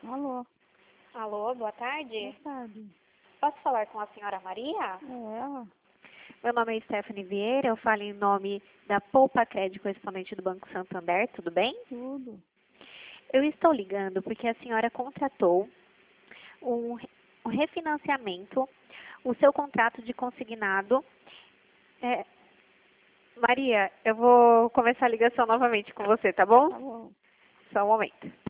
Alô, Alô, boa tarde. boa tarde. Posso falar com a senhora Maria? É ela? Meu nome é Stephanie Vieira, eu falo em nome da Poupa Crédito, correspondente do Banco Santander, tudo bem? Tudo. Eu estou ligando porque a senhora contratou um, um refinanciamento, o seu contrato de consignado. É, Maria, eu vou começar a ligação novamente com você, tá bom? Tá bom. Só um momento.